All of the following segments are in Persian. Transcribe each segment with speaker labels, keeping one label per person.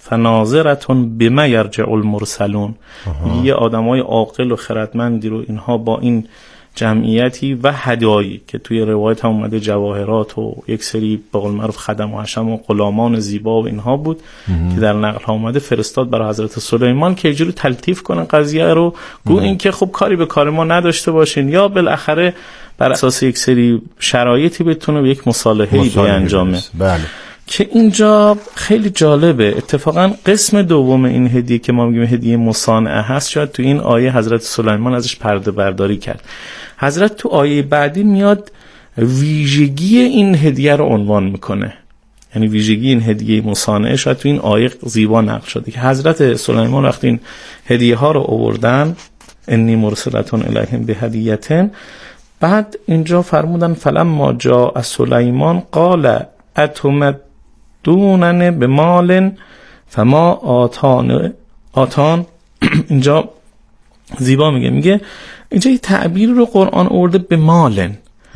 Speaker 1: فناظرتون بما یرجع المرسلون. یه آدمای عاقل و خردمندی رو اینها با این جمعیتی و هدایی که توی روایت هم اومده جواهرات و یک سری به قول معروف خدم و حشم و غلامان زیبا و اینها بود که در نقل ها اومده، فرستاد برای حضرت سلیمان که اینجوری تلطیف کنن قضیه رو، گو این که خب کاری به کار ما نداشته باشین یا بالاخره بر اساس یک سری شرایطی بتونه به یک مصالحه‌ای بیانجامه.
Speaker 2: بله.
Speaker 1: که اینجا خیلی جالبه اتفاقا قسم دوم این هدیه که ما میگیم هدیه مصانعه هست، شاید تو این آیه حضرت سلیمان ازش پرده برداری کرد. حضرت تو آیه بعدی میاد ویژگی این هدیه رو عنوان میکنه، یعنی ویژگی این هدیه مصانعه شاید تو این آیه زیبا نقل شده که حضرت سلیمان وقتی این هدیه ها رو آوردن، انی مرسلتون الیهم بهدیه‌تن، بعد اینجا فرمودن فلما جاء سلیمان قال اتمدونن به مال فما آتان اینجا زیبا میگه اینجا یه تعبیر رو قرآن آورده به مالن،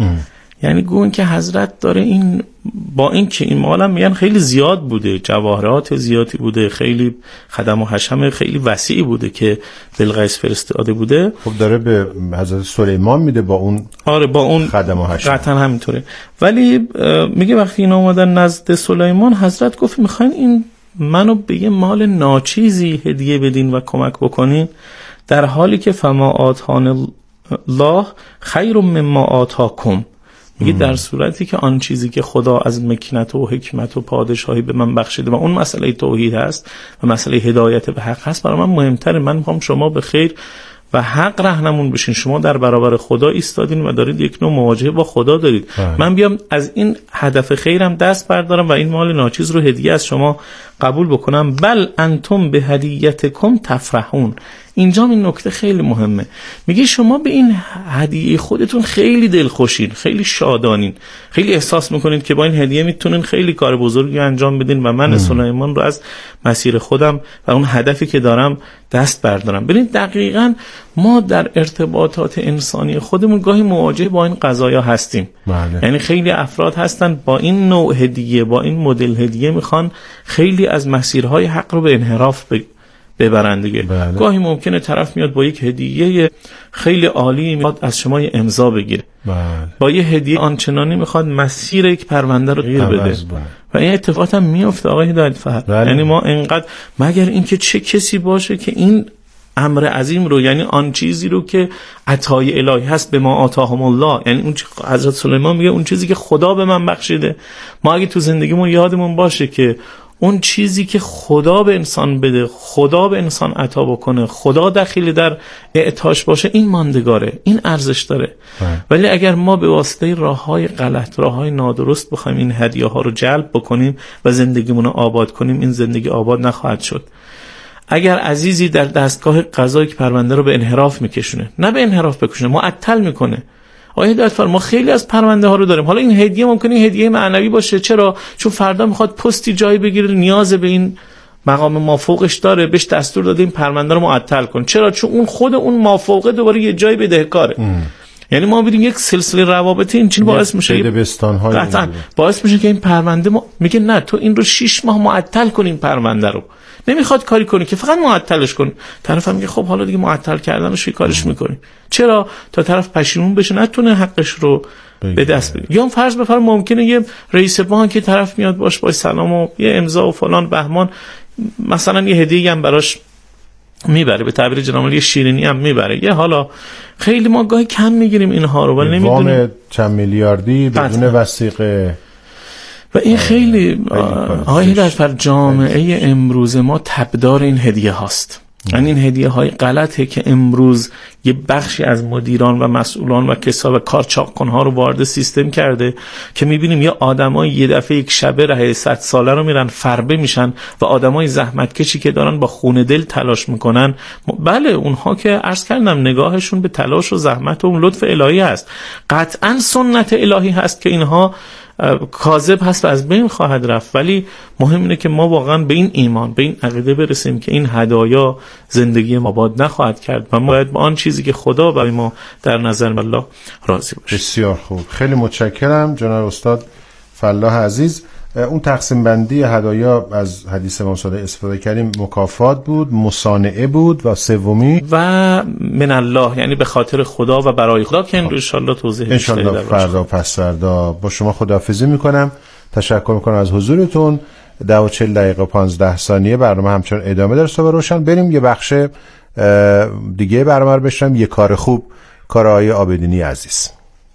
Speaker 1: یعنی گوین که حضرت داره این با این که این مال هم میگن خیلی زیاد بوده، جواهرات زیادی بوده، خیلی خدم و حشم خیلی وسیعی بوده که بلقیس فرستاده بوده.
Speaker 2: خب داره به حضرت سلیمان میده با اون،
Speaker 1: آره با اون
Speaker 2: خدم و حشم
Speaker 1: قطعا همینطوره. ولی میگه وقتی اینا اومدن نزد سلیمان، حضرت گفت میخواین این منو به یه مال ناچیزی هدیه بدین و کمک بکنین، در حالی که فما آتان الله خیر مما آتاکم، میگه در صورتی که آن چیزی که خدا از مکنت و حکمت و پادشاهی به من بخشیده و اون مسئله توحید هست و مسئله هدایت به حق هست، برای من مهمتره. من میخوام شما به خیر و حق راهنمون بشین. شما در برابر خدا ایستادین و دارید یک نوع مواجهه با خدا دارید. من بیام از این هدف خیرم دست بردارم و این مال ناچیز رو هدیه از شما قبول بکنم. بل انتم به هدیتکم تفرحون. اینجا این نکته خیلی مهمه، میگه شما به این هدیه خودتون خیلی دلخوشین، خیلی شادانین، خیلی احساس میکنید که با این هدیه میتونین خیلی کار بزرگی انجام بدین و من سلیمان رو از مسیر خودم و اون هدفی که دارم دست بردارم. ببین دقیقاً ما در ارتباطات انسانی خودمون گاهی مواجه با این قضایا هستیم. یعنی خیلی افراد هستن با این نوع هدیه، با این مدل هدیه میخوان خیلی از مسیرهای حق رو به انحراف ببرن دیگه. گاهی ممکنه طرف میاد با یک هدیه خیلی عالی میاد از شما یه امضا بگیره، با یه هدیه آنچنانی میخواد مسیر یک پرونده رو غیر بده و این اتفاقات هم میفته آقای هدایت فهم. یعنی ما انقدر مگر اینکه چه کسی باشه که این امر عظیم رو، یعنی آن چیزی رو که عطای الهی هست به ما آتاهم الله، یعنی اون حضرت سلیمان میگه اون چیزی که خدا به من بخشیده، ما اگه تو زندگیمون یادمون باشه که اون چیزی که خدا به انسان بده، خدا به انسان عطا بکنه، خدا دخیل در اعطاش باشه، این ماندگاره، این ارزش داره. ولی اگر ما به واسطه راههای غلط، راههای نادرست بخوایم این هدیه ها رو جلب بکنیم و زندگیمون رو آباد کنیم، این زندگی آباد نخواهد شد. اگر عزیزی در دستگاه قضایی که پرونده رو به انحراف میکشونه، نه به انحراف بکشونه، معطل میکنه. آیا هدایت فرما ما خیلی از پرونده ها رو داریم. حالا این هدیه ممکنه هدیه معنوی باشه. چرا؟ چون فردا میخواد پستی جایی بگیره، نیاز به این مقام مافوقش داره، بهش دستور داده این پرونده رو معطل کن. چرا؟ چون اون خود اون مافوقه دوباره یه جایی بدهکاره. یعنی ما ببینیم یک سلسله روابط این چیز باعث میشه قطعا باعث میشه که این پرونده میگه نه تو این رو 6 ماه معطل کن، این پرونده رو نمیخواد کاری کنی که فقط معطلش کن. طرف هم میگه خب حالا دیگه معطل کردنش کارش میکنی. چرا؟ تا طرف پشیمون بشه، نتونه حقش رو به دست بگیره. یا فرض بفرم ممکنه یه رئیس بانک که طرف میاد با سلام و یه امضا و فلان بهمان مثلا یه هدیه هم براش میبره، به تعبیر جناب یه شیرینی هم میبره. یه حالا خیلی ما گاهی کم میگیریم اینها رو ولی نمیدونیم. وام
Speaker 2: چند میلیاردی بدون وثیقه
Speaker 1: و این خیلی آقای در جامعه امروز ما تبدار این هدیه هاست. یعنی این هدیه های غلطه که امروز یه بخشی از مدیران و مسئولان و کسا و کارچاقکن ها رو وارد سیستم کرده که میبینیم یه آدمای یه دفعه یک شبه ره 100 ساله رو میرن فربه میشن و آدمای زحمتکشی که دارن با خون دل تلاش میکنن. بله اونها که عرض کردم نگاهشون به تلاش و زحمت و اون لطف الهی هست، قطعا سنت الهی هست که اینها کاذب هست و از بین خواهد رفت. ولی مهم اینه که ما واقعا به این ایمان، به این عقیده برسیم که این هدایا زندگی ما آباد نخواهد کرد و ما باید با آن چیزی که خدا برای ما در نظر الله راضی باشه.
Speaker 2: بسیار خوب، خیلی متشکرم جناب استاد فلاح عزیز. اون تقسیم بندی هدایا از حدیث امام صادق استفاده کردیم، مکافات بود، مصانعه بود و سومی
Speaker 1: و من الله، یعنی به خاطر خدا و برای خدا، که ان شاء الله توضیح بیشتری
Speaker 2: انشالله فردا پس فردا. با شما خداحافظی میکنم، تشکر میکنم از حضورتون. 40 دقیقه 15 ثانیه برنامه همچنان ادامه داره. صبح روشن بریم یه بخش دیگه برنامه رو بشنویم، یه کار خوب، کار آقای عابدینی عزیز.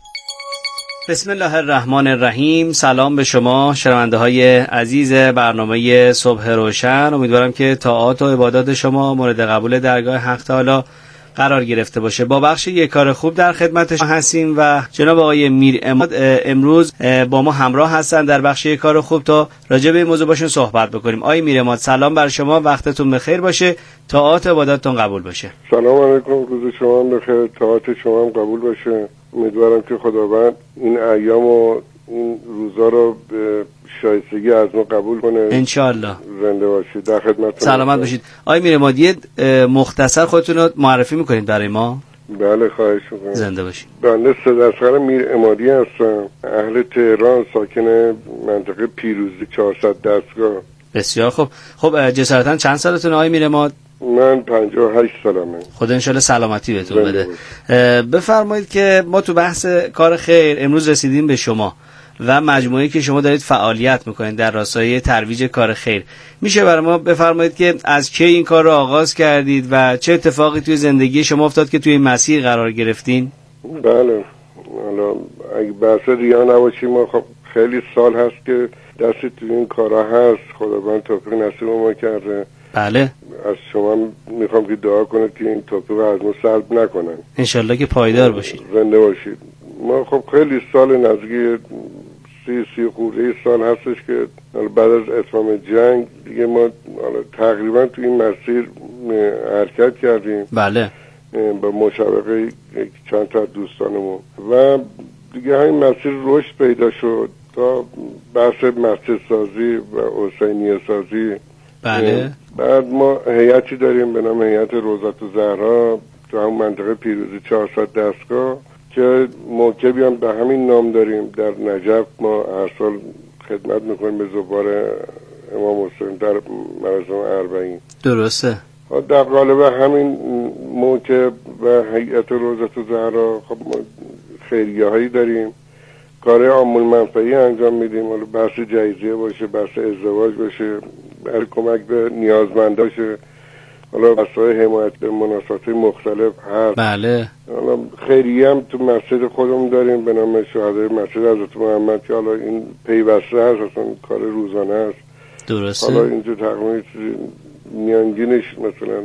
Speaker 3: بسم الله الرحمن الرحیم. سلام به شما شنونده های عزیز برنامه صبح روشن. امیدوارم که طاعات و عبادات شما مورد قبول درگاه حق تعالی قرار گرفته باشه. با بخش یک کار خوب در خدمت شما هستیم و جناب آقای میر عماد امروز با ما همراه هستن در بخش یک کار خوب تا راجع به این موضوع باشون صحبت بکنیم. آقای میر عماد سلام بر شما، وقتتون بخیر باشه، طاعات و عباداتتون قبول باشه.
Speaker 4: سلام علیکم، روز شما بخیر، طاعات شما هم قبول باشه. امیدوارم که خداوند این ایام و این روزا رو به شایستگی از ما قبول کنه
Speaker 3: انشالله.
Speaker 4: زنده باشید، در خدمتتون.
Speaker 3: سلامت باشید. آقای میر عماد مختصر خودتون رو معرفی میکنید برای ما؟
Speaker 4: بله خواهش میکنم.
Speaker 3: زنده باشید.
Speaker 4: بنده سیداصغر میر عمادی هستم، اهل تهران، ساکن منطقه پیروزی 400 دستگاه.
Speaker 3: بسیار خوب. خب جسارتاً چند سالتونه آقای میر عماد؟
Speaker 4: من 58 سالمه.
Speaker 3: خدا انشالله سلامتی بهتون بده. بفرمایید که ما تو بحث کار خیر امروز رسیدیم به شما و مجموعه‌ای که شما دارید فعالیت میکنید در راستای ترویج کار خیر. میشه برای ما بفرمایید که از کی این کار رو آغاز کردید و چه اتفاقی توی زندگی شما افتاد که توی این مسیر قرار گرفتین؟
Speaker 4: بله، حالا اگه بحث ریا نباشیم، ما خب خیلی سال هست که دستی توی این کارا هست، خداوند توفیق نصیب ما کرده.
Speaker 3: بله.
Speaker 4: از شما میخوام که دعا کنید که این توفیق از ما سلب نکنن
Speaker 3: انشالله که پایدار باشید.
Speaker 4: زنده باشید. ما خب خیلی سال نزدیک 30 خورده سال هستش که بعد از اتمام جنگ دیگه ما تقریبا تو این مسیر حرکت کردیم.
Speaker 3: بله.
Speaker 4: با مشابقه چند تا دوستانمون و دیگه همین مسیر رشد پیدا شد تا بحث مسجد سازی و حسینیه سازی.
Speaker 3: بله.
Speaker 4: بعد ما هیئتی داریم به نام هیئت روضة الزهراء تو همون منطقه پیروزی 400 دستگاه که موکبی هم به همین نام داریم. در نجف ما هر سال خدمت میکنیم به زوار امام حسین در مراسم اربعین.
Speaker 3: درسته.
Speaker 4: در قالب همین موکب و هیئت روضة الزهراء خب ما خیریه هایی داریم، کار عام المنفعی انجام میدیم، حالا بحث جایزیه باشه، بحث ازدواج باشه، برای کمک به نیازمندان باشه، حالا بحث‌های حمایت به مناسبات مختلف هست.
Speaker 3: بله.
Speaker 4: حالا خیریه هم تو مسجد خودمون داریم به نام شهدای مسجد حضرت محمد که حالا این پیوسته هست، اصلا کار روزانه است.
Speaker 3: درسته.
Speaker 4: حالا اینجا تقریبا میانگینش مثلا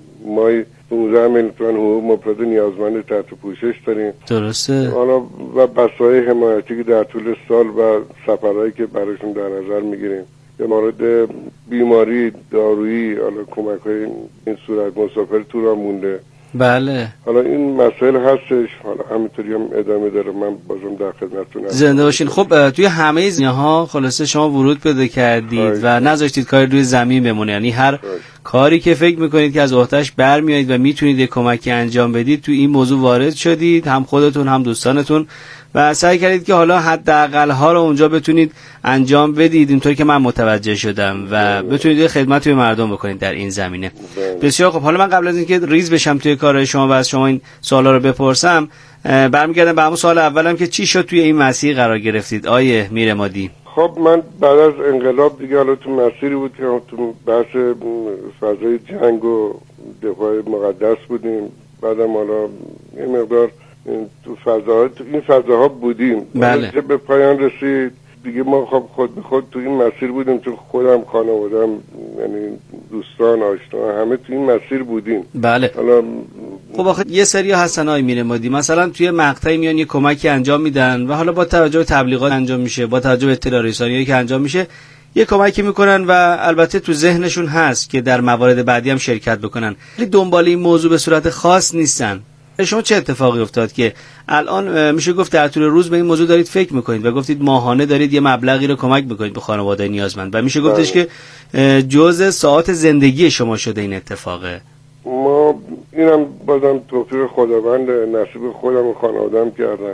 Speaker 4: مای 15 میلیون تومان حقوق مبتد نیازمند تحت پوشش داریم.
Speaker 3: درسته.
Speaker 4: حالا و بسای حمایتی که در طول سال و سفرهایی که برایشون در نظر میگیریم به مورد بیماری، دارویی، حالا کمک‌های این صورت، مسافر تو را مونده.
Speaker 3: بله.
Speaker 4: حالا این مسائل هستش، حالا همینطوری هم ادامه داره. من بازم در خدمتتون هستم.
Speaker 3: زنده باشین. خب توی همه زمینه‌ها خلاصه شما ورود پیدا کردید و نذاشتید کاری روی زمین بمونه، یعنی هر کاری که فکر میکنید که از عهده‌اش برمیایید و میتونید یک کمکی انجام بدید تو این موضوع وارد شدید، هم خودتون هم دوستانتون، و سعی کردید که حالا حداقل ها رو اونجا بتونید انجام بدید اینطوری که من متوجه شدم و بتونید خدمت به مردم بکنید در این زمینه. بسیار خب. حالا من قبل از اینکه ریز بشم توی کارهای شما و از شما این سوالا رو بپرسم، برمیگردم به همون سوال اولم که چی شد توی این مسیر قرار گرفتید آیه میر عمادی؟
Speaker 4: خب من بعد از انقلاب دیگه حالا تو مسیری بود که تو بحث فضای جنگ و دفاع مقدس بودیم. بعدم حالا یه مقدار تو این فضاها بودیم.
Speaker 3: بله.
Speaker 4: که به پایان رسید دیگه ما خب خود به خود تو این مسیر بودیم، چون خودم، خانوادم، یعنی دوستان، آشنا، همه تو این مسیر بودیم.
Speaker 3: بله.
Speaker 4: حالا
Speaker 3: خب آخه یه سری هستن آقای میر عمادی، مثلا توی مقطعی میان یه کمکی انجام میدن و حالا با توجه به تبلیغات انجام میشه، با توجه به اطلاع رسانیایی که انجام میشه یه کمکی میکنن و البته تو ذهنشون هست که در موارد بعدی هم شرکت بکنن، ولی دنبال این موضوع به صورت خاص نیستن. شما چه اتفاقی افتاد که الان میشه گفت در طول روز به این موضوع دارید فکر میکنید و گفتید ماهانه دارید یه مبلغی رو کمک میکنید به خانواده نیازمند و میشه گفتش که جزء ساعات زندگی شما شده این اتفاقه؟
Speaker 4: ما اینم بازم توفیق خداوند، نصیب خودم و خانواده‌ام کردن.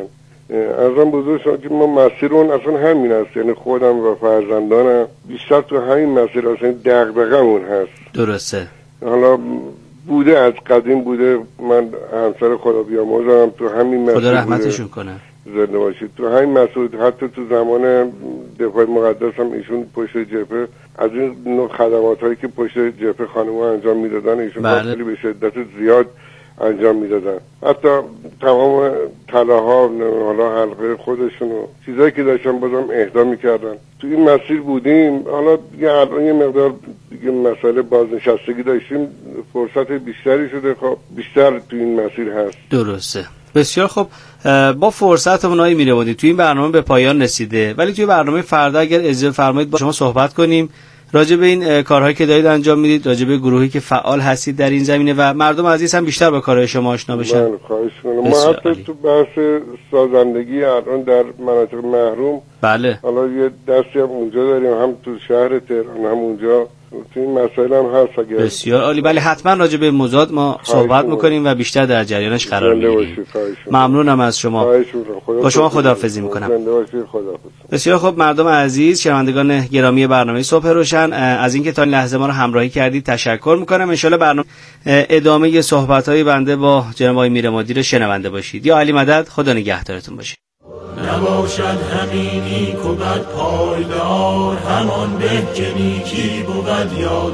Speaker 4: ارزم بزرگ شما که ما مسیرون اصلا همین هست، یعنی خودم و فرزندانم بیشتر تو همین مسیر اصلا دغدغه‌مون هست.
Speaker 3: درسته.
Speaker 4: حالا بوده، از قدیم بوده، من همسر خدا بیامرزم تو همین مسیر
Speaker 3: خدا رحمتشون کنه،
Speaker 4: زنده باشید، تو همین مسئول، حتی تو زمان دفاع مقدس هم ایشون پشت جبهه از این نوع خدمات هایی که پشت جبهه خانم‌ها انجام میدادن ایشون خیلی به شدت زیاد انجام میدادن. حتی تمام طلاها، حالا حلقه خودشون و چیزایی که داشتن بازم اهدا میکردن. تو این مسیر بودیم. حالا دیگه الان یه مقدار دیگه مسئله بازنشستگی داشتیم، فرصت بیشتری شده، خب بیشتر تو این مسیر هست.
Speaker 3: درسته. بسیار خب، با فرصتمون آقای میربادی تو این برنامه به پایان رسیده، ولی توی برنامه فردا اگر اجازه فرمایید با شما صحبت کنیم راجع به این کارهایی که دارید انجام میدید، راجع به گروهی که فعال هستید در این زمینه و مردم عزیز هم بیشتر با کارهای شما آشنا بشن.
Speaker 4: من خواهش می‌کنم. ما حتی تو بحث سازندگی الان در مناطق محروم،
Speaker 3: بله،
Speaker 4: حالا یه دستی هم اونجا داریم، هم تو شهر تهران هم اونجا، تو این مسائل هم هست. اگر
Speaker 3: بسیار عالی. بله، حتما راجع به موضوعات ما صحبت میکنیم و بیشتر در جریانش قرار میگیریم. ممنونم از شما. با شما خداحافظی میکنم. بسیار خب مردم عزیز، شنوندگان گرامی برنامه صبح روشن، از اینکه تا این لحظه ما رو همراهی کردید تشکر میکنم. ان شاءالله برنامه ادامه صحبت‌های بنده با جناب آقای میرمادی رو شنونده باشید. یا علی مدد، خدا نگهدارتون باشه.
Speaker 5: نباشد همینی که بد پایدار، همان به که نیکی بود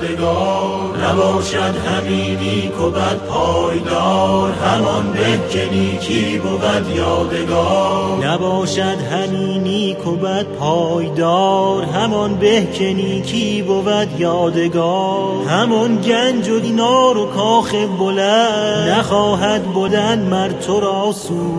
Speaker 5: یادگار. نباشد همینی که بد پایدار، همان به که نیکی بود یادگار.
Speaker 6: نباشد همینی که بد پایدار، همان به که نیکی بود یادگار. همون گنج و دینار و کاخ بلند، نخواهد بودن مر تو را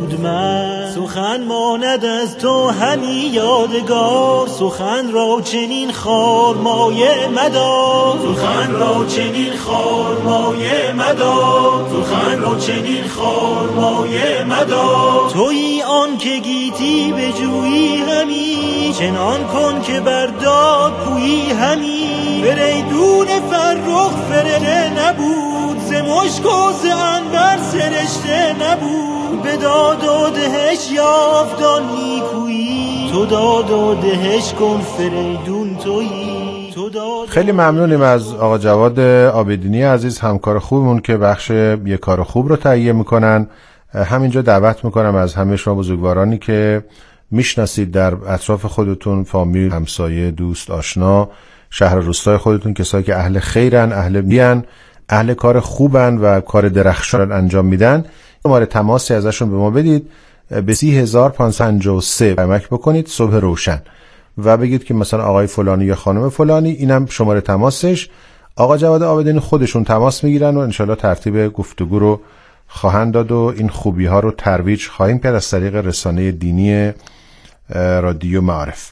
Speaker 6: سودمند. سخن ماند از تو همی یادگار، سخن را چنین خار مایه مدار.
Speaker 5: سخن را چنین خار مایه مدار، سخن را چنین خار مایه مدار.
Speaker 6: تویی آن که گیتی به جویی همی، چنان کن که برداد پویی همی. فریدون فرخ فرشته نبود، ز مشک و ز عنبر سرشته نبود. به داد و دهش یافت آن نیکویی، تو داد و دهش کن فریدون تویی.
Speaker 2: خیلی ممنونیم از آقا جواد عابدینی عزیز، همکار خوبمون که بخش یک کار خوب رو تهیه میکنن. همینجا دعوت میکنم از همه شما بزرگوارانی که میشناسید در اطراف خودتون، فامیل، همسایه، دوست، آشنا، شهر روستای خودتون، کسایی که اهل خیرن، اهل بیان، اهل کار خوبن و کار درخشان انجام میدن، شماره تماسی ازشون به ما بدید. به 30553 کمک بکنید صبح روشن و بگید که مثلا آقای فلانی یا خانم فلانی، اینم شماره تماسش. آقا جواد عابدینی خودشون تماس میگیرن و انشالله ترتیب گفتگو رو خواهند داد و این خوبی ها رو ترویج خواهیم کرد از طریق رسانه دینی رادیو معارف.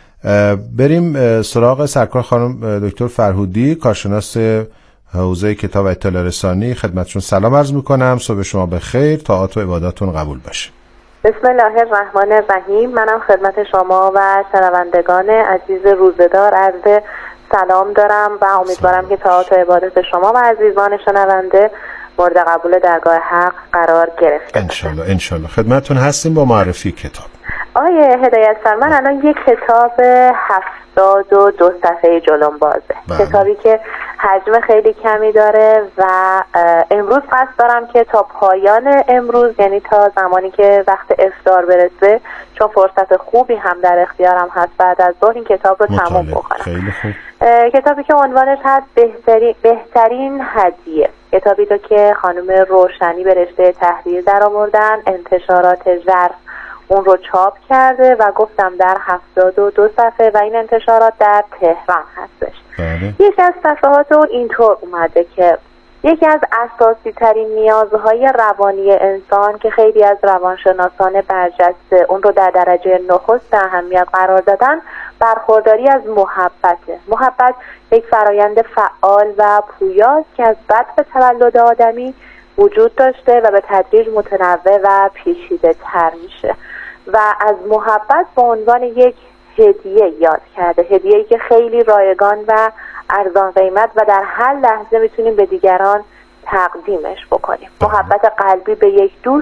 Speaker 2: بریم سراغ سرکار خانم دکتر فرهودی، کارشناس حوزه کتاب اطلاع رسانی. خدمتشون سلام عرض میکنم. صبح شما بخیر، طاعات و عباداتون قبول باشه.
Speaker 7: بسم الله الرحمن الرحیم. منم خدمت شما و شنوندگان عزیز روزدار عرض سلام دارم و امیدوارم که طاعات و عبادات شما و عزیزان شنونده مورد قبول درگاه حق قرار گرفته.
Speaker 2: انشالله خدمتتون هستیم با معرفی کتاب.
Speaker 7: آیه هدایت سر، من الان یک کتاب 72 صفحه جلوم بازه. کتابی که حجم خیلی کمی داره و امروز قصد دارم که تا پایان امروز، یعنی تا زمانی که وقت افطار برسه، چون فرصت خوبی هم در اختیارم هست، بعد از ظهر این کتاب رو تموم بکنم.
Speaker 2: خیلی خوب.
Speaker 7: کتابی که عنوانش هست بهترین هدیه. کتابی رو که خانم روشنی به رشته تحریر در آوردن، انتشارات ژرف اون رو چاپ کرده و گفتم در 72 صفحه و این انتشارات در تهران هستش. یکی از صفحات اون اینطور اومده که یکی از اساسی ترین نیازهای روانی انسان که خیلی از روانشناسان برجسته اون رو در درجه نخست اهمیت قرار دادن، برخورداری از محبته. محبت یک فرایند فعال و پویاست که از بدء تولد آدمی وجود داشته و به تدریج متنوع و پیچیده تر میشه و از محبت به عنوان یک هدیه یاد کرده. هدیه‌ای که خیلی رایگان و ارزان قیمت و در هر لحظه میتونیم به دیگران تقدیمش بکنیم. محبت قلبی به یک دوست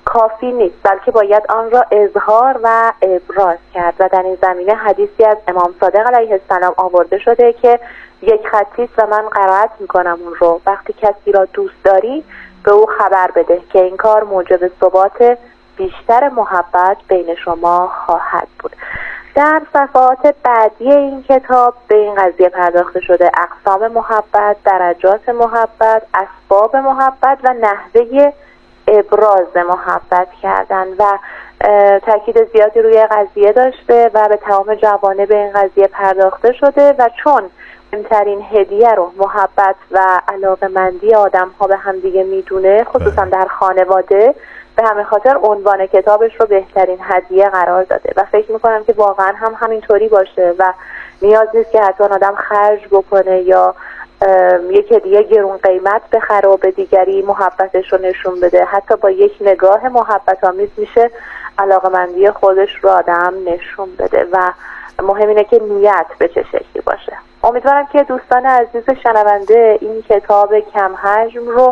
Speaker 7: کافی نیست، بلکه باید آن را اظهار و ابراز کرد و در این زمینه حدیثی از امام صادق علیه السلام آورده شده که یک خطی است و من قرائت میکنم اون رو: وقتی کسی را دوست داری به او خبر بده که این کار موجب ثبات بیشتر محبت بین شما خواهد بود. در صفحات بعدی این کتاب به این قضیه پرداخته شده: اقسام محبت، درجات محبت، اسباب محبت و نحوه ابراز محبت کردن و تاکید زیادی روی قضیه داشته و به تمام جوانب این قضیه پرداخته شده و چون مهمترین هدیه رو محبت و علاقه‌مندی آدم‌ها به هم دیگه میدونه، خصوصا در خانواده، به همین خاطر عنوان کتابش رو بهترین هدیه قرار داده و فکر میکنم که واقعا هم همینطوری باشه و نیاز نیست که حتی آدم خرج بکنه یا یک هدیه گرون قیمت بخره و به دیگری محبتش رو نشون بده. حتی با یک نگاه محبت آمیز میشه علاقه‌مندی خودش رو آدم نشون بده و مهم اینه که نیت به چه شکلی باشه. امیدوارم که دوستان عزیز شنونده این کتاب کم حجم رو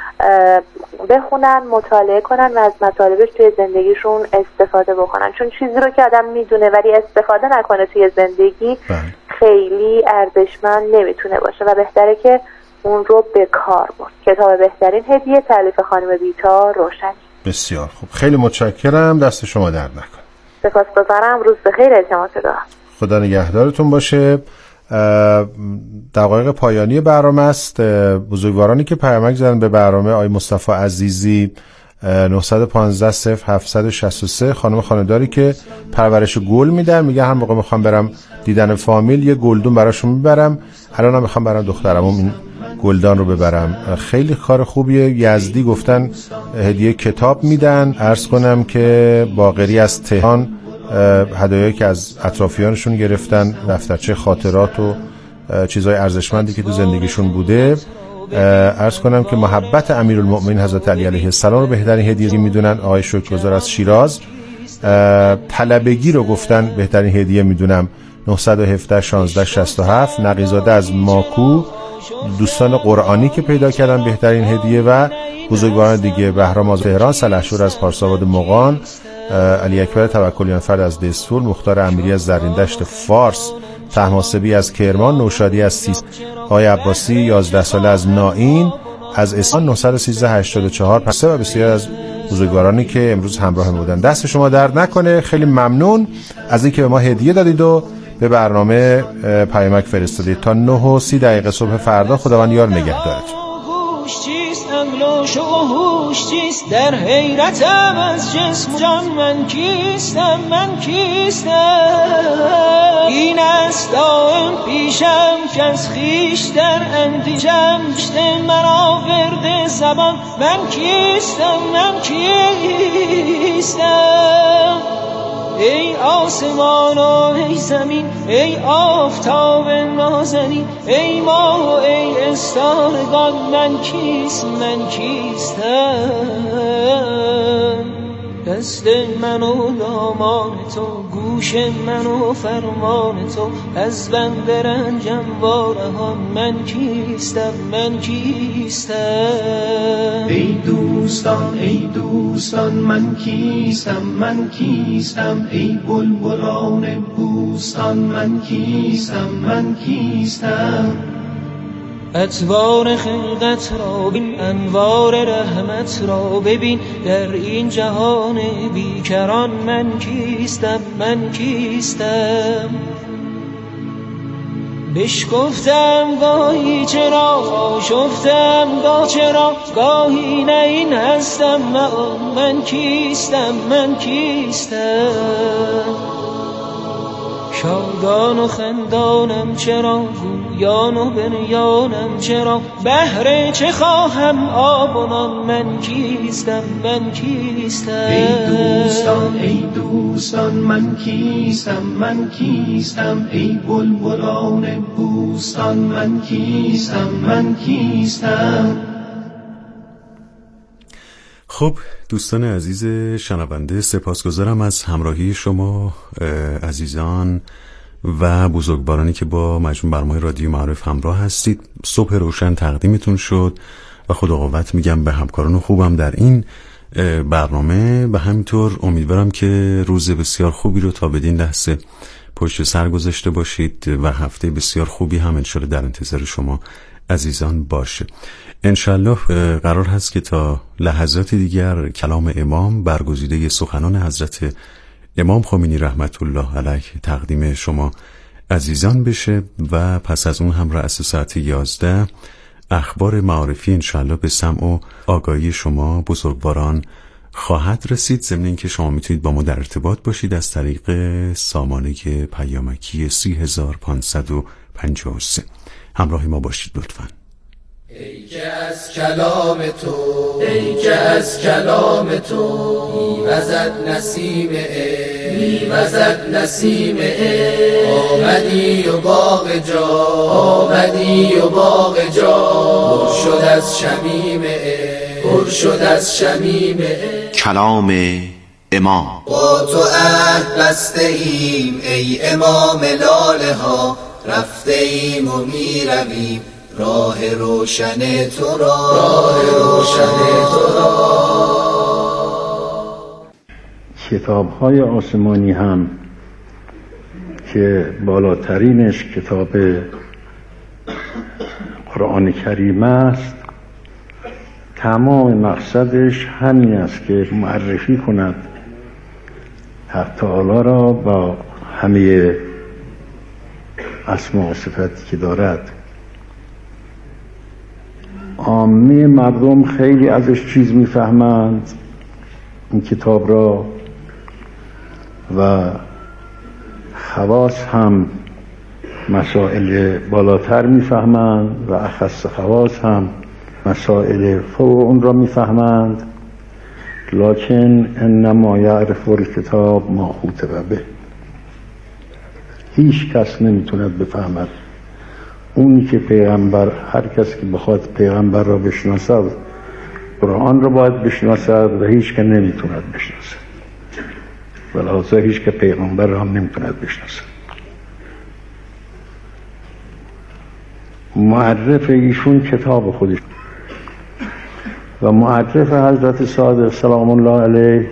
Speaker 7: بخونن، مطالعه کنن و از مطالبش توی زندگیشون استفاده بکنن، چون چیزی رو که آدم میدونه ولی استفاده نکنه توی زندگی خیلی ارزشمند نمیتونه باشه و بهتره که اون رو به کار برد. کتاب بهترین هدیه، تألیف خانم بیتا روشنی.
Speaker 2: بسیار خوب، خیلی متشکرم، دست شما درد نکنه.
Speaker 7: سپاسگزارم، روز بخیر، اعتماد دارم.
Speaker 2: خدا نگهدارتون باشه. دقایق پایانی برنامه است. بزرگوارانی که پیامک زدن به برنامه: آقای مصطفی عزیزی 915 0763، خانم خانه‌داری که پرورش گل میدن، میگه هر موقع میخوام برم دیدن فامیل یه گلدون براشون میبرم، الانم میخوام برام دخترمم این گلدان رو ببرم. خیلی کار خوبیه. یزدی گفتن هدیه کتاب میدن. عرض کنم که باقری از تهران هدایایی که از اطرافیانشون گرفتن، دفترچه خاطرات و چیزهای ارزشمندی که تو زندگیشون بوده. عرض کنم که محبت امیرالمؤمنین حضرت علی علیه السلام رو بهترین هدیه میدونن. آقای شکرگزار از شیراز طلبگی رو گفتن بهترین هدیه میدونم. 917 16 67. نقیزاده از ماکو، دوستان قرآنی که پیدا کردن بهترین هدیه و بزرگواران دیگه: بهرام از تهران، سلحشور از پارساباد مغان، علی اکبر توکلیان فرد از دستور، مختار امیری از زرین-دشت فارس، طهماسبی از کرمان، نوشادی از سیس، آقای عباسی 11 ساله از نائین، از اصفهان 913 84 پسه و بسیار از بزرگوارانی که امروز همراه ما بودن. دست شما درد نکنه. خیلی ممنون از اینکه به ما هدیه دادید و به برنامه پیامک فرستادید. تا 9:30 صبح فردا خداوند یار نگهدارتون.
Speaker 6: املاش و هوش چیست؟ در حیرتم از جسم جان. من کیستم؟ من کیستم؟ این است دائم پیشم که از خویش در اندیشم. شته مرا ورد زبان. من کیستم؟ من کیستم؟ ای آسمان و ای زمین، ای آفتاب نازنین، ای ماه و ای استارگان. من کیست؟ من کیستم؟ دست من و دامان تو، گوش من و فرمان تو، از بند رنجم وارهان. من کیستم؟ من کیستم؟
Speaker 5: ای دوستان ای دوستان، من کیستم؟ من کیستم؟ ای بلبلان بوستان، من کیستم؟ من کیستم؟
Speaker 6: اطوار خلقت را بین، انوار رحمت را ببین، در این جهان بیکران. من کیستم؟ من کیستم؟ بشکفتم گاهی چرا، آشفتم گاه چرا، گاهی نه این هستم من کیستم؟ من کیستم؟ شادان و خندانم چرا، گویان و بنیانم چرا، بهر چه خواهم آب و نان. من کیستم؟ من کیستم؟
Speaker 5: ای دوستان ای دوستان، من کیستم؟ من کیستم؟ ای بلبلان بوستان، من کیستم؟ من کیستم؟
Speaker 8: خب دوستان عزیز شنونده، سپاسگزارم از همراهی شما عزیزان و بزرگوارانی که با مجموع برنامه رادیو معارف همراه هستید. صبح روشن تقدیمتون شد و خدا قوت میگم به همکاران خوبم در این برنامه و همینطور امیدوارم که روز بسیار خوبی رو تا بدین لحظه پشت سر گذاشته باشید و هفته بسیار خوبی هم انشالله در انتظار شما عزیزان باشه. انشالله قرار هست که تا لحظات دیگر کلام امام برگزیده سخنان حضرت امام خمینی رحمت الله علیه تقدیم شما عزیزان بشه و پس از اون هم رأس ساعت 11 اخبار معارفی انشالله به سمع و آگاهی شما بزرگواران خواهد رسید. ضمن اینکه شما میتونید با ما در ارتباط باشید از طریق سامانه پیامکی 3553. همراه ما باشید لطفاً.
Speaker 9: ای که از کلام تو، ای که از کلام تو میوزد نسیم میوزد نسیم آمدی و باغ جا، آمدی و باغ جا پر شد از شمیم پر شد از شمیم
Speaker 10: کلام امام.
Speaker 9: با تو عهد بسته ایم ای امام لاله ها، رفته ایم و میرویم راه روشن تو را، راه روشن تو را.
Speaker 11: کتاب‌های آسمانی هم که بالاترینش کتاب قرآن کریم است، تمام مقصدش همین است که معرفی کند حق تعالی را با همه اسما و صفاتی که دارد. عامه مردم خیلی ازش چیز میفهمند این کتاب را و خواص هم مسائل بالاتر میفهمند و اخص خواص هم مسائل فوق اون را میفهمند. لکن انما یعرف الکتاب ما خطب به، هیچ کس نمیتوند بفهمد اونی که پیغمبر، هر کس که بخواد پیغمبر را بشناسد قرآن را باید بشناسد و هیچ که نمیتوند بشناسد، ولازا هیچ که پیغمبر را هم نمیتوند بشناسد. معرف ایشون کتاب خودش و معرف حضرت صادق سلام الله علیه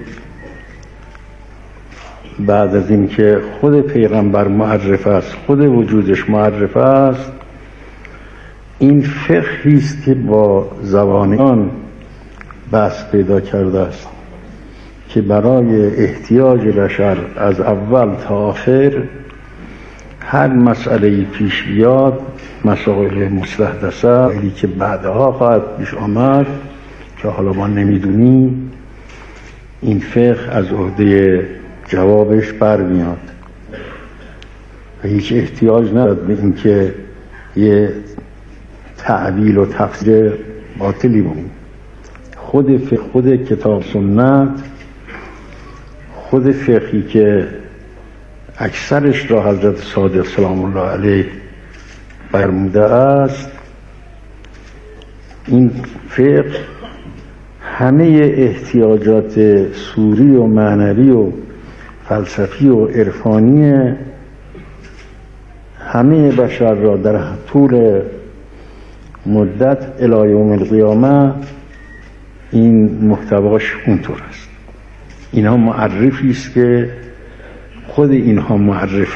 Speaker 11: بعد از این که خود پیغمبر معرف است، خود وجودش معرف است، این فقهی است که با زبانیان بحث پیدا کرده است که برای احتیاج بشر از اول تا آخر هر مسئله پیش بیاد، مسائل مستحدثه ولی که بعدها خواهد پیش آمد که حالا ما نمیدونیم، این فقه از عهده جوابش برمیاد و هیچ احتیاج ندارد به این که یه تعبیل و تفسیر باطلی بود. خود کتاب سنت، خود فقهی که اکثرش را حضرت صادق سلام الله علیه فرموده است، این فقه همه احتیاجات سوری و معنوی و فلسفی و عرفانی همه بشر را در طول مدت الی یوم القیامه این محتواش اونطور است. اینها معرفی است که خود اینها معرف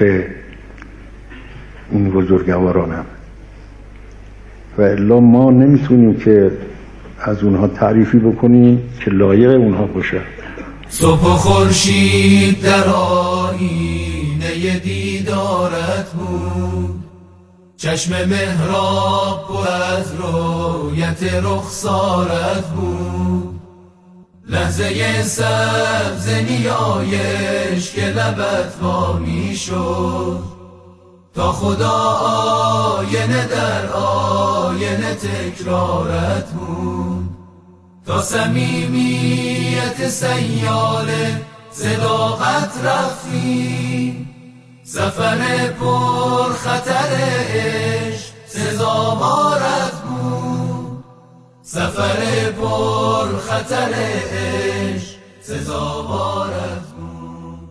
Speaker 11: این بزرگواران هم و الا ما نمیتونیم که از اونها تعریفی بکنیم که لایق اونها باشه.
Speaker 9: صبح و خورشید در آینه دیدارت بود، چشم محراب پر از رویت رخسارت بود، لحظه سبز نیایش که لبت وا می شد، تا خدا آینه در آینه تکرارت بود، تا صمیمیت سیاله صداقت رفتی، سفر پر خطر عشق سزاوارت بود، سفر پر خطر عشق سزاوارت بود.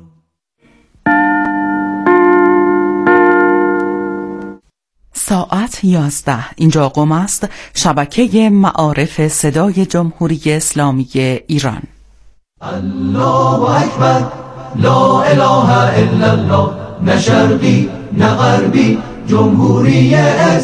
Speaker 12: ساعت 11. اینجا قم است، شبکه معارف صدای جمهوری اسلامی ایران.
Speaker 9: الله اکبر، لا اله الا الله، نه شرقی نه غربی، جمهوری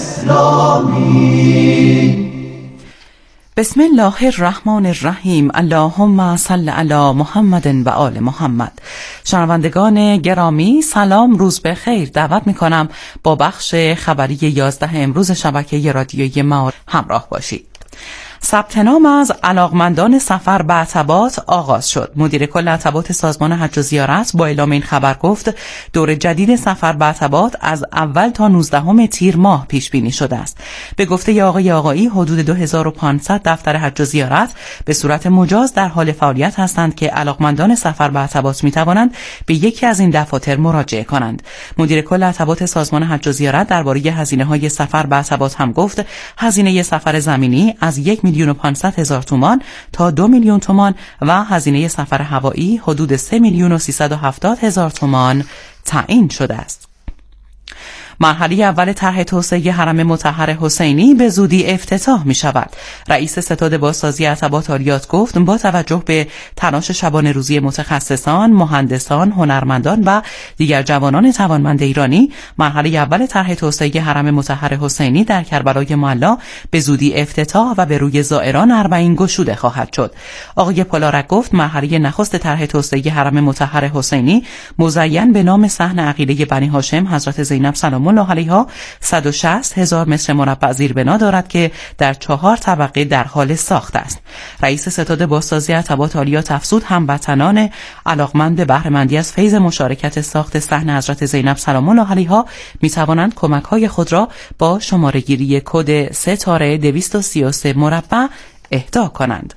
Speaker 9: اسلامی.
Speaker 12: بسم الله الرحمن الرحیم. اللهم صل علی محمد و آل محمد. شنوندگان گرامی سلام، روز بخیر. دعوت میکنم با بخش خبری 11 امروز شبکه رادیویی معارف همراه باشید. ثبت نام از علاقمندان سفر به عتبات آغاز شد. مدیر کل عتبات سازمان حج و زیارت با اعلام این خبر گفت دور جدید سفر به عتبات از اول تا 19 تیر ماه پیش بینی شده است. به گفته آقای آقایی حدود 2500 دفتر حج و زیارت به صورت مجاز در حال فعالیت هستند که علاقمندان سفر به عتبات می توانند به یکی از این دفاتر مراجعه کنند. مدیر کل عتبات سازمان حج و زیارت درباره هزینه‌های سفر به عتبات هم گفت هزینه سفر زمینی از 1,500,000 تومان تا 2,000,000 تومان و هزینه سفر هوایی حدود 3,370,000 تومان تعیین شده است. مرحله اول طرح توسعه حرم مطهر حسینی به زودی افتتاح می شود. رئیس ستاد بازسازی عتبات آریات گفت با توجه به تلاش شبانه روزی متخصصان، مهندسان، هنرمندان و دیگر جوانان توانمند ایرانی، مرحله اول طرح توسعه حرم مطهر حسینی در کربلای معلی به زودی افتتاح و به روی زائران اربعین گشوده خواهد شد. آقای پولارک گفت مرحله نخست طرح توسعه حرم مطهر حسینی مزین به نام صحن عقیله بنی هاشم حضرت زینب سلام الله علیها 160,000 متر مربع زیربنا دارد که در 4 طبقه در حال ساخت است. رئیس ستاد بازسازی عتبات آریات افزود هموطنان علاقمند به بهره‌مندی از فیض مشارکت ساخت صحن حضرت زینب سلام الله علیها می توانند کمک‌های خود را با شماره‌گیری کد 3-233 مربع اهدا کنند.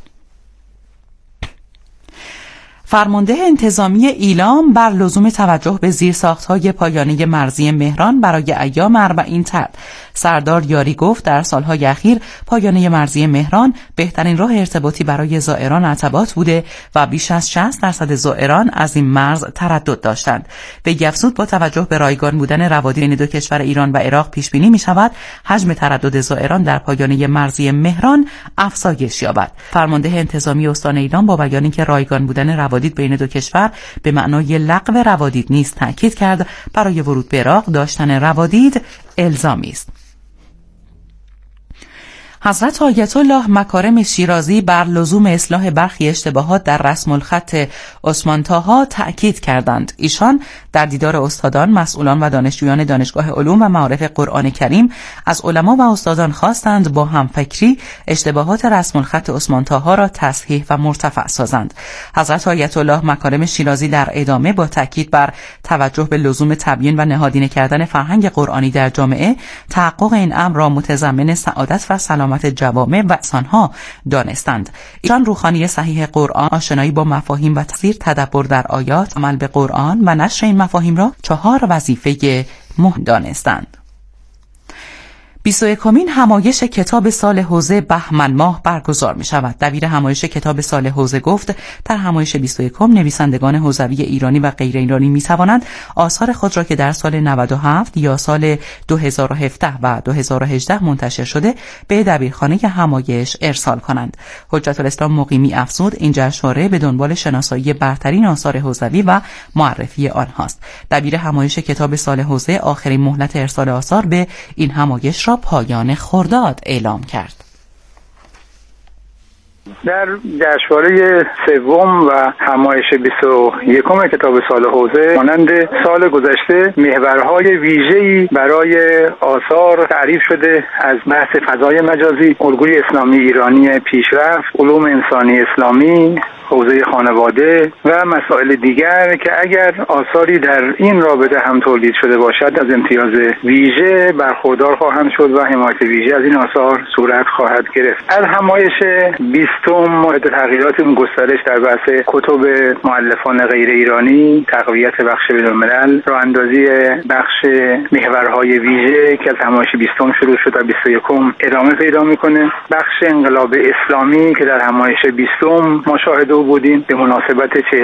Speaker 12: فرمانده انتظامی ایلام بر لزوم توجه به زیرساخت‌های پایانه مرزی مهران برای ایام 40 سردار یاری گفت در سالهای اخیر پایانه مرزی مهران بهترین راه ارتباطی برای زائران عتبات بوده و بیش از 60% زائران از این مرز تردد داشتند. وی افزود با توجه به رایگان بودن روادید بین دو کشور ایران و عراق پیش بینی می شود حجم تردد زائران در پایانه مرزی مهران افزایش یابد. فرمانده انتظامی استان ایلام با بیان اینکه رایگان بودن روادید بین دو کشور به معنای لغو روادید نیست تاکید کرد برای ورود به عراق داشتن روادید الزامی است. حضرت آیت الله مکارم شیرازی بر لزوم اصلاح برخی اشتباهات در رسم الخط عثمان طاها تأکید کردند. ایشان در دیدار استادان، مسئولان و دانشجویان دانشگاه علوم و معارف قرآن کریم از علما و استادان خواستند با همفکری اشتباهات رسم الخط عثمان طاها را تصحیح و مرتفع سازند. حضرت آیت الله مکارم شیرازی در ادامه با تأکید بر توجه به لزوم تبیین و نهادینه کردن فرهنگ قرآنی در جامعه، تحقق این امر را متضمن سعادت و سلامت جوامع و انسانها دانستند. ایشان روحانی صحیح قرآن، آشنایی با مفاهیم و تفسیر، تدبر در آیات، عمل به قرآن و نشر این مفاهیم را 4 وظیفه مهم دانستند. 21مین همایش کتاب سال حوزه بهمن ماه برگزار می شود. دبیر همایش کتاب سال حوزه گفت در همایش 21 نویسندگان حوزوی ایرانی و غیر ایرانی می توانند آثار خود را که در سال 97 یا سال 2017 و 2018 منتشر شده به دبیرخانه همایش ارسال کنند. حجت الاسلام مقیمی افزود این جشنواره به دنبال شناسایی برترین آثار حوزوی و معرفی آنهاست. دبیر همایش کتاب سال حوزه آخرین مهلت ارسال آثار به این همایش را پایان خرداد اعلام کرد.
Speaker 13: در جشنواره سوم و همایش 21 کتاب سال حوزه مانند سال گذشته محورهای ویژه‌ای برای آثار تعریف شده از بحث فضای مجازی، الگوی اسلامی ایرانی پیشرفت، علوم انسانی اسلامی، حوزه خانواده و مسائل دیگر که اگر آثاری در این رابطه هم تولید شده باشد از امتیاز ویژه برخوردار خواهند شد و حمایت ویژه از این آثار صورت خواهد گرفت. از همایش 20 مورد تغییرات گسترش در بحث کتب مؤلفان غیر ایرانی، تقویت بخش بین‌الملل، راه اندازی بخش محورهای ویژه که از همایش 20 شروع شد تا 21 ادامه پیدا میکنه. بخش انقلاب اسلامی که در همایش 20 ما شاهد او بودیم به مناسبت